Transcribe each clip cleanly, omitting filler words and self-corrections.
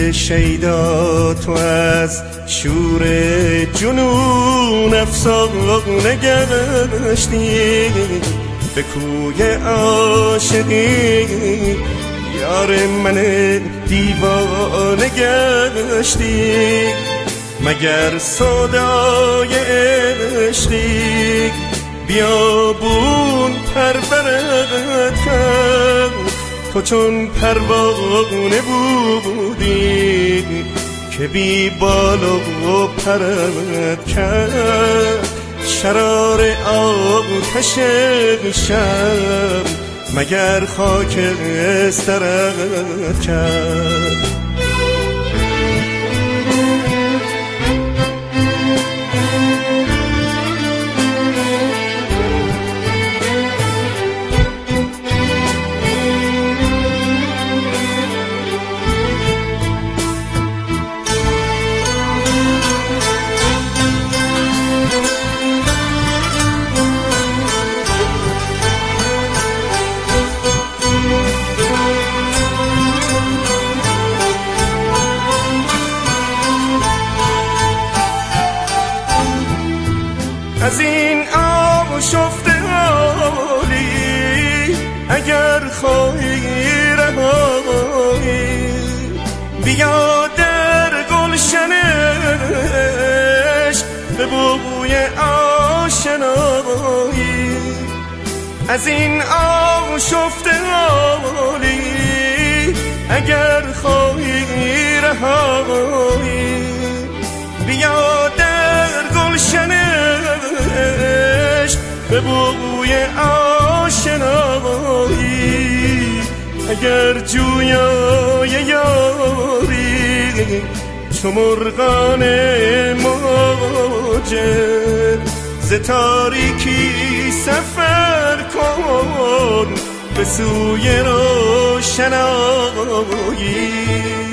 دل شیدا تو از شور جنون افسانه گشتی، به کوی عاشقی یار من دیوانه گشتی. مگر سودای عشقی بیابون پرورت کرد، تو چون پروانه بودی که بی بال و پرت کرد. شرار آتش شب مگر خاک استرت کرد. از این آشفته حالی اگر خواهی رهایی، بیا در گلشن عشق به بوی آشنایی. از این آشفته حالی اگر خواهی رهایی، بیا در گلشن عشق به بوی آشنایی. اگر جویای یاری چو مرغان موجه، ز تاریکی سفر کن به سوی روشنایی.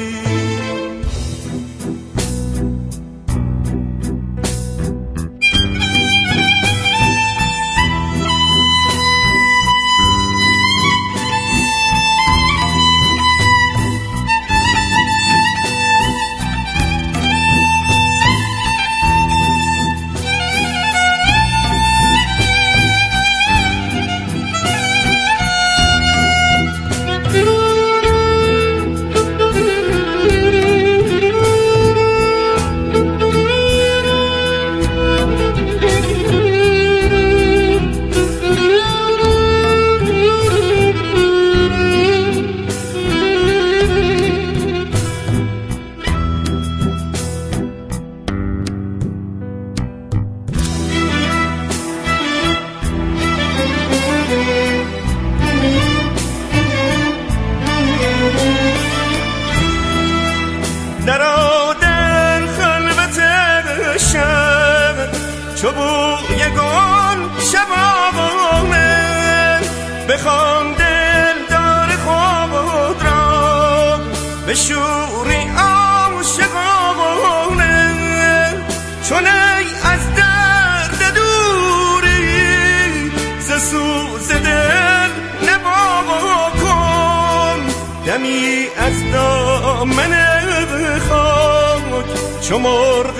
درآ در خلوت شب چو بوی گل شبانه، بخوان دلدار خود را به شوری عاشقانه. چون ای از درد دوری ز سوز دل نوا کن، دمی از دامن خاک چو مرغ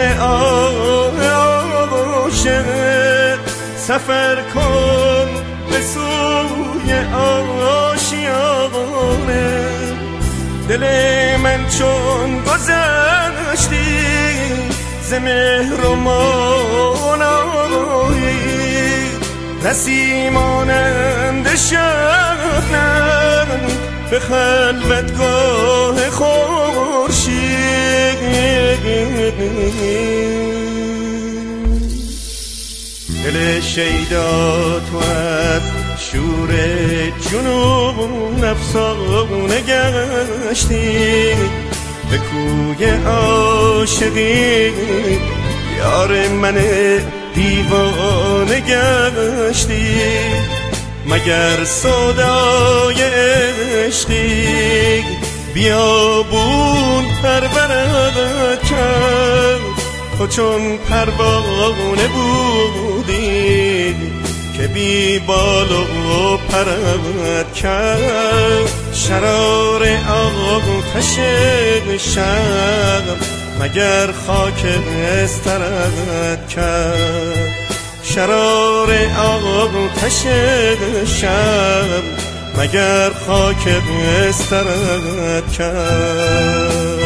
عاشق سفر کن به سوی آشیانه. دل من چون گذشتی ز مهر و مانایی، رسی مانند شبنم به خلوتگاه خورشید. دل شیدا تو از شور جنون افسانه گشتی، به کوی عاشقی یار من دیوانه گشتی. مگر سودای عشقی بیابون پرورت کرد، تو چون پروانه بودی که که بی بال و پرد کرد شرار آتش شب مگر خاک استرد کرد شرار آتش شب مگر خاک استرد کرد